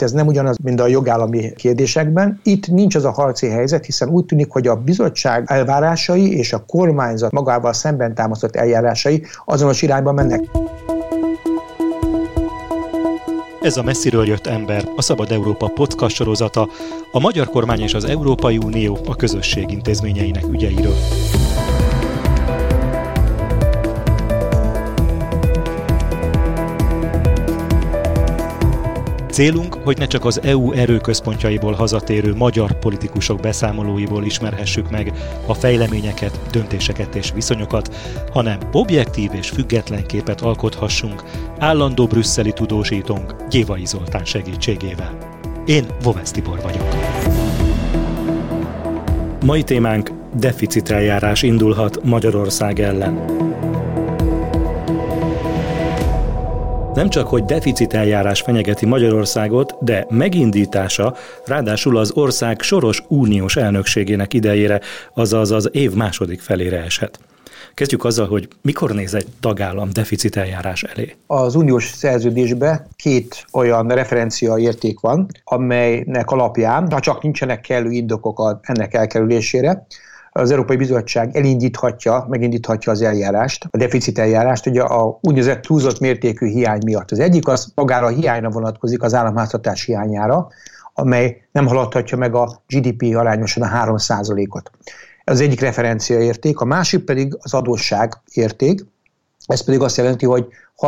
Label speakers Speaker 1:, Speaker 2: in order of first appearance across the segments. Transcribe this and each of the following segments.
Speaker 1: Ez nem ugyanaz, mint a jogállami kérdésekben. Itt nincs az a harci helyzet, hiszen úgy tűnik, hogy a bizottság elvárásai és a kormányzat magával szemben támasztott eljárásai azonos irányba mennek.
Speaker 2: Ez a Messziről jött ember, a Szabad Európa podcast sorozata, a magyar kormány és az Európai Unió a közösség intézményeinek ügyeiről. Célunk, hogy ne csak az EU erőközpontjaiból hazatérő magyar politikusok beszámolóiból ismerhessük meg a fejleményeket, döntéseket és viszonyokat, hanem objektív és független képet alkothassunk állandó brüsszeli tudósítónk Gyévai Zoltán segítségével. Én Vovesz Tibor vagyok. Mai témánk: deficiteljárás indulhat Magyarország ellen. Nem csak, hogy deficiteljárás fenyegeti Magyarországot, de megindítása ráadásul az ország soros uniós elnökségének idejére, azaz az év második felére esett. Kezdjük azzal, hogy mikor néz egy tagállam deficiteljárás elé?
Speaker 1: Az uniós szerződésben két olyan referenciaérték van, amelynek alapján, ha csak nincsenek kellő indokok ennek elkerülésére, az Európai Bizottság megindíthatja az eljárást, a deficiteljárást, ugye a úgynevezett túlzott mértékű hiány miatt. Az egyik az magára a hiányra vonatkozik, az államháztartás hiányára, amely nem haladhatja meg a GDP arányosan a 3%-ot. Ez az egyik referenciaérték, a másik pedig az adósságérték. Ez pedig azt jelenti, hogy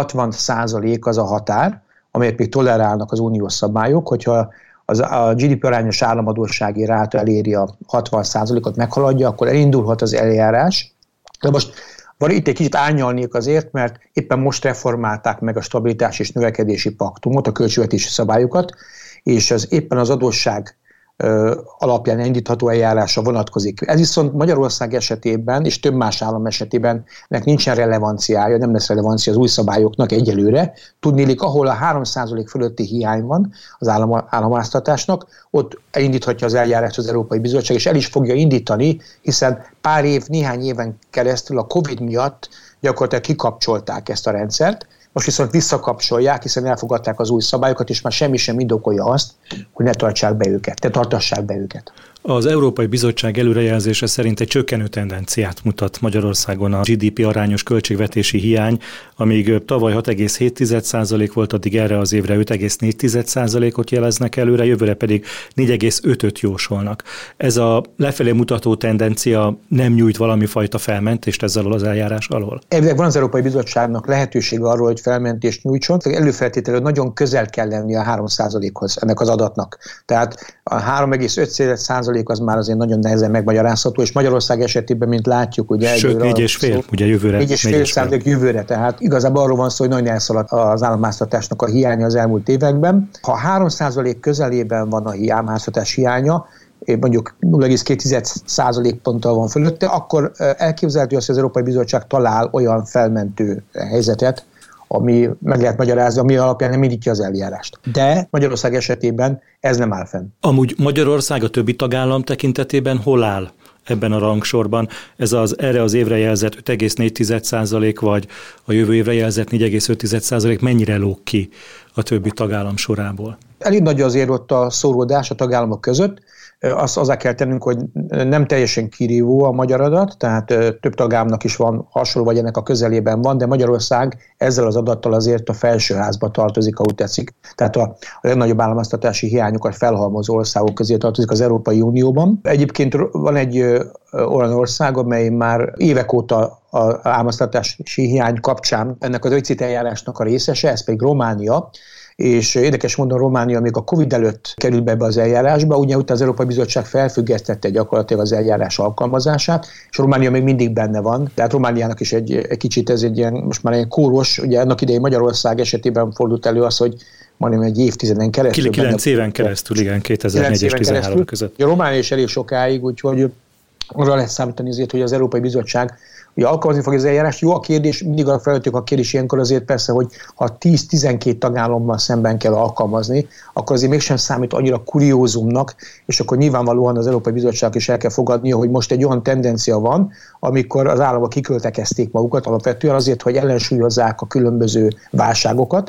Speaker 1: 60% az a határ, amelyet még tolerálnak az uniós szabályok, hogyha a GDP arányos államadóssági ráta eléri a 60%-ot, meghaladja, akkor elindulhat az eljárás. De most itt egy kicsit árnyalnék azért, mert éppen most reformálták meg a stabilitás és növekedési paktumot, a költségvetési szabályokat, és ez éppen az adósság alapján indítható eljárásra vonatkozik. Ez viszont Magyarország esetében és több más állam esetében nincsen relevanciája, nem lesz relevancia az új szabályoknak egyelőre. Tudniillik, ahol a 3% fölötti hiány van az államháztartásnak, ott elindíthatja az eljárást az Európai Bizottság, és el is fogja indítani, hiszen néhány éven keresztül a Covid miatt gyakorlatilag kikapcsolták ezt a rendszert. Most viszont visszakapcsolják, hiszen elfogadták az új szabályokat, és már semmi sem indokolja azt, hogy ne tartassák be őket.
Speaker 2: Az Európai Bizottság előrejelzése szerint egy csökkenő tendenciát mutat Magyarországon a GDP arányos költségvetési hiány, amíg tavaly 6,7% volt, addig erre az évre 5,4%-ot jeleznek előre, jövőre pedig 4,5-öt jósolnak. Ez a lefelé mutató tendencia nem nyújt valami fajta felmentést ezzel az eljárás alól?
Speaker 1: Elvileg van az Európai Bizottságnak lehetősége arról, hogy felmentést nyújtson, előfeltételő nagyon közel kell lenni a 3%-hoz ennek az adatnak. Tehát a 3,5% az már azért nagyon nehezen megmagyarázható, és Magyarország esetében, mint látjuk, ugye...
Speaker 2: Sőt, 4,5, ugye jövőre.
Speaker 1: 4,5% jövőre, tehát igazából arról van szó, hogy nagyon elszaladt az államháztartásnak a hiánya az elmúlt években. Ha 3% közelében van a államháztartás hiánya, mondjuk 0,2% ponttal van fölötte, akkor elképzelhető az, hogy az Európai Bizottság talál olyan felmentő helyzetet, ami meg lehet magyarázni, ami alapján nem indítja az eljárást. De Magyarország esetében ez nem áll fenn.
Speaker 2: Amúgy Magyarország a többi tagállam tekintetében hol áll ebben a rangsorban? Ez az erre az évre jelzett 5,4% vagy a jövő évre jelzett 4,5% mennyire lóg ki a többi tagállam sorából? Elég
Speaker 1: nagy azért ott a szóródás a tagállamok között. Azt hozzá kell tennünk, hogy nem teljesen kirívó a magyar adat, tehát több tagállamnak is van hasonló, vagy ennek a közelében van, de Magyarország ezzel az adattal azért a felsőházba tartozik, ahogy tetszik. Tehát a legnagyobb államháztartási hiányokat felhalmozó országok közé tartozik az Európai Unióban. Egyébként van egy olyan ország, amely már évek óta az államháztartási hiány kapcsán ennek a deficiteljárásnak a részese, ez pedig Románia. És érdekes módon Románia még a Covid előtt került be ebbe az eljárásba, ugye utána az Európai Bizottság felfüggesztette gyakorlatilag az eljárás alkalmazását, és Románia még mindig benne van. Tehát Romániának is egy kicsit ez egy ilyen, most már egy kóros, ugye annak idején Magyarország esetében fordult elő az, hogy majdnem egy évtizeden keresztül.
Speaker 2: 9 éven keresztül, igen, 2004 és 2013 között.
Speaker 1: A Románia is elég sokáig, úgyhogy arra lehet számítani azért, hogy az Európai Bizottság ugye alkalmazni fog az eljárást. Jó a kérdés, mindig felvettük a kérdés ilyenkor azért persze, hogy ha 10-12 tagállammal szemben kell alkalmazni, akkor azért mégsem számít annyira kuriózumnak, és akkor nyilvánvalóan az Európai Bizottság is el kell fogadnia, hogy most egy olyan tendencia van, amikor az államok kiköltekezték magukat alapvetően azért, hogy ellensúlyozzák a különböző válságokat.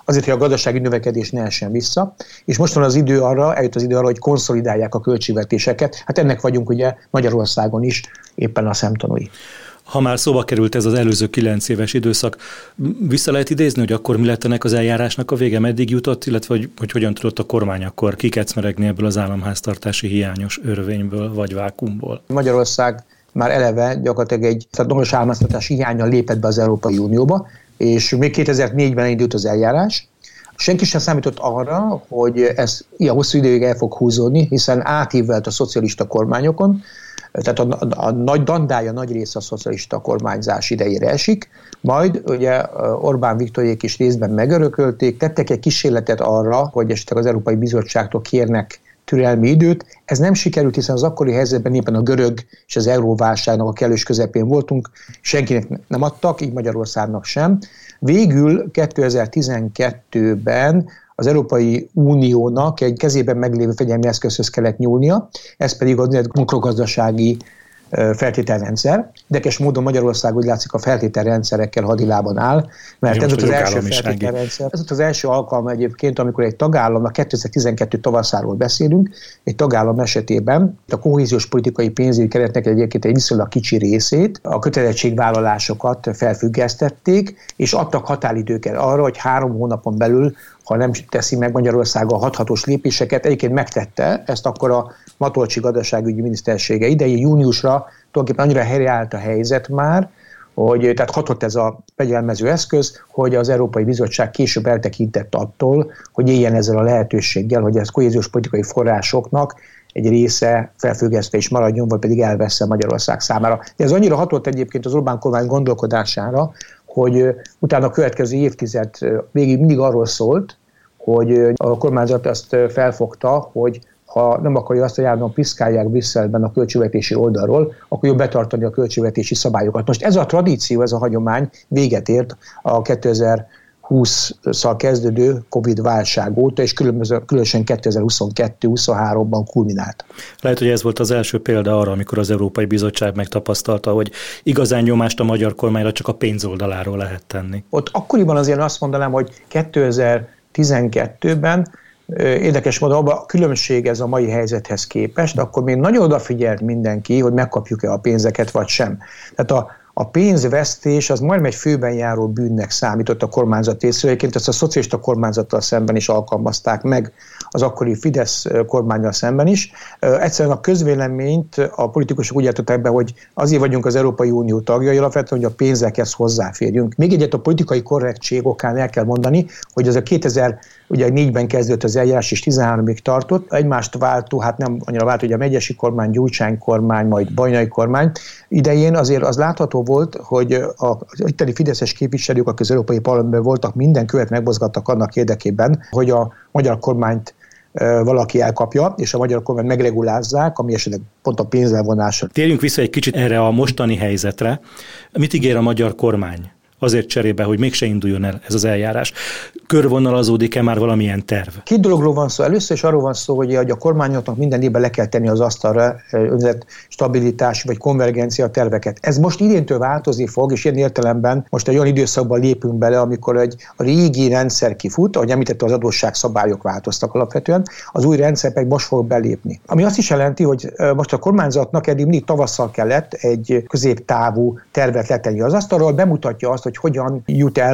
Speaker 1: azért, hogy a gazdasági növekedés ne essen vissza, és most van eljött az idő arra, hogy konszolidálják a költségvetéseket. Hát ennek vagyunk ugye Magyarországon is éppen a szemtanúi.
Speaker 2: Ha már szóba került ez az előző 9 éves időszak, vissza lehet idézni, hogy akkor mi lett ennek az eljárásnak a vége, meddig jutott, illetve hogy hogyan tudott a kormány akkor kikecmeregni ebből az államháztartási hiányos örvényből vagy vákuumból?
Speaker 1: Magyarország már eleve gyakorlatilag egy normális államháztartási hiánnyal lépett be az Európai Unióba, és még 2004-ben indult az eljárás. Senki sem számított arra, hogy ez ilyen hosszú időig el fog húzódni, hiszen átívelt a szocialista kormányokon, tehát a nagy dandája nagy része a szocialista kormányzás idejére esik, majd ugye Orbán Viktorék is részben megörökölték, tettek egy kísérletet arra, hogy esetleg az Európai Bizottságtól kérnek türelmi időt. Ez nem sikerült, hiszen az akkori helyzetben éppen a görög és az euróválságnak a kellős közepén voltunk, senkinek nem adtak, így Magyarországnak sem. Végül 2012-ben az Európai Uniónak egy kezében meglévő fegyelmi eszközhöz kellett nyúlnia, ez pedig az makrogazdasági feltételrendszer. Érdekes módon Magyarország úgy látszik a feltételrendszerekkel hadilában áll, mert ez volt az első feltételrendszer. Ez volt az első alkalma egyébként, amikor egy tagállamnak 2012 tavaszáról beszélünk, egy tagállam esetében a kohéziós politikai pénzügyi keretnek egyébként egy viszonylag kicsi részét, a kötelezettségvállalásokat felfüggesztették, és adtak határidőket arra, hogy 3 hónapon belül, ha nem teszi meg Magyarország a hathatós lépéseket, egyébként megtette ezt akkor a Matolcsy gazdaságügyi minisztersége idején, júniusra tulajdonképpen annyira helyreállt a helyzet már, hogy tehát hatott ez a fegyelmező eszköz, hogy az Európai Bizottság később eltekintett attól, hogy éljen ezzel a lehetőséggel, hogy ez kohéziós politikai forrásoknak egy része felfüggesztve is maradjon, vagy pedig elvessze Magyarország számára. De ez annyira hatott egyébként az Orbán kormány gondolkodására, hogy utána a következő évtized végig mindig arról szólt, hogy a kormányzat azt felfogta, hogy ha nem akarja azt, hogy állandóan piszkálják Brüsszelben a költségvetési oldalról, akkor jobb betartani a költségvetési szabályokat. Most ez a tradíció, ez a hagyomány véget ért a 2020-szal kezdődő Covid-válság óta, és különösen 2022-23-ban kulminált.
Speaker 2: Lehet, hogy ez volt az első példa arra, amikor az Európai Bizottság megtapasztalta, hogy igazán nyomást a magyar kormányra csak a pénz oldaláról lehet tenni.
Speaker 1: Ott akkoriban azért azt mondanám, hogy 2012-ben érdekes módon abban a különbség ez a mai helyzethez képest, akkor még nagyon odafigyelt mindenki, hogy megkapjuk-e a pénzeket vagy sem. Tehát a pénzvesztés az majdnem egy főben járó bűnnek számított a kormányzat részéről. Egyébként ezt a szocialista kormányzattal szemben is alkalmazták meg, az akkori Fidesz kormánnyal szemben is. Egyszerűen a közvéleményt a politikusok úgy értettek be, hogy azért vagyunk az Európai Unió tagjai alapvetően, hogy a pénzekhez hozzáférjünk. Még egyet a politikai korrektség okán el kell mondani, hogy ez a 2004-ben kezdődött az eljárás, és 13-ig tartott. Egymást váltó, hát nem annyira váltó, hogy a megyesi kormány, Gyurcsány kormány, majd Bajnai kormány idején azért az látható volt, hogy az itteni fideszes képviselők, akik az Európai Parlamentben voltak, minden követ megmozgattak annak érdekében, hogy a magyar kormányt valaki elkapja, és a magyar kormányt megregulázzák, ami esetleg pont a pénzelvonásra.
Speaker 2: Térjünk vissza egy kicsit erre a mostani helyzetre. Mit ígér a magyar kormány? Azért cserébe, hogy mégse induljon el ez az eljárás. Körvonalazódik-e már valamilyen terv? 2
Speaker 1: dologról van szó. Először is arról van szó, hogy a kormányoknak minden évben le kell tenni az asztalra stabilitási vagy konvergencia terveket. Ez most idéntől változni fog, és ilyen értelemben most egy olyan időszakban lépünk bele, amikor a régi rendszer kifut, ahogy említette, az adósságszabályok változtak alapvetően, az új rendszer meg most fog belépni. Ami azt is jelenti, hogy most a kormányzatnak eddig mindig tavasszal kellett egy középtávú tervet letenni az asztalról, bemutatja azt, hogy hogyan jut el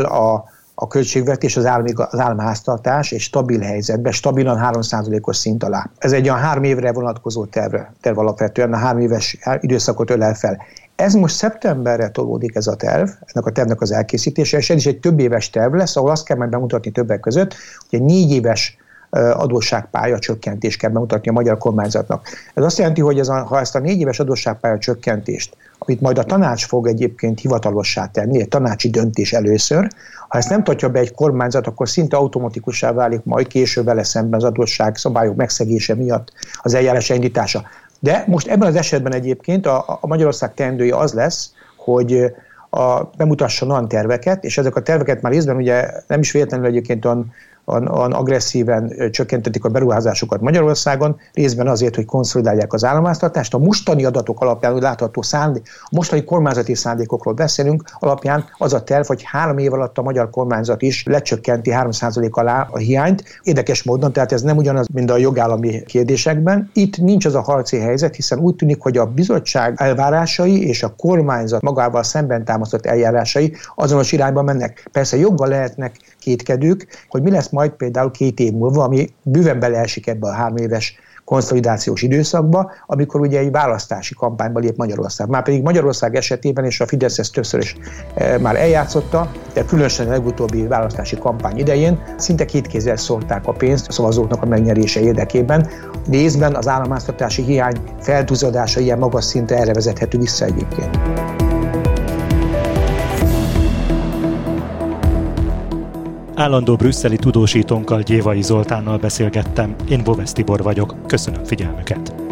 Speaker 1: a költségvetés, az államháztartás egy stabil helyzetbe, stabilan 3%-os szint alá. Ez egy olyan 3 évre vonatkozó terv alapvetően, a 3 éves időszakot ölel fel. Ez most szeptemberre tolódik ez a terv, ennek a tervnek az elkészítése, és ez is egy több éves terv lesz, ahol azt kell majd bemutatni többek között, hogy egy 4 éves adósságpálya csökkentést kell bemutatni a magyar kormányzatnak. Ez azt jelenti, hogy ha ezt a 4 éves adósságpálya csökkentést, amit majd a tanács fog egyébként hivatalossá tenni, egy tanácsi döntés először, ha ezt nem tartja be egy kormányzat, akkor szinte automatikussá válik majd később vele szemben az adósság szabályok megszegése miatt az eljárás indítása. De most ebben az esetben egyébként a Magyarország teendője az lesz, hogy bemutasson olyan terveket, és ezek a terveket már részben ugye nem is véletlenül egyébként agresszíven csökkentették a beruházásokat Magyarországon, részben azért, hogy konszolidálják az államháztartást. A mostani adatok alapján, hogy látható a mostani kormányzati szándékokról beszélünk, alapján az a terv, hogy 3 év alatt a magyar kormányzat is lecsökkenti 3% alá a hiányt. Érdekes módon, tehát ez nem ugyanaz, mint a jogállami kérdésekben. Itt nincs az a harci helyzet, hiszen úgy tűnik, hogy a bizottság elvárásai és a kormányzat magával szemben támasztott eljárásai azonos irányba mennek. Persze joggal lehetnek kétkedők, hogy mi lesz majd például 2 év múlva, ami bőven beleesik ebbe a 3 éves konszolidációs időszakba, amikor ugye egy választási kampányba lép Magyarország. Márpedig Magyarország esetében, és a Fidesz ezt többször is már eljátszotta, de különösen a legutóbbi választási kampány idején szinte 2 kézzel szórták a pénzt a szavazóknak a megnyerése érdekében. Részben az államháztartási hiány felduzadása ilyen magas szintre erre vezethető vissza egyébként.
Speaker 2: Állandó brüsszeli tudósítónkkal, Gyévai Zoltánnal beszélgettem. Én Bovesz Tibor vagyok. Köszönöm figyelmüket.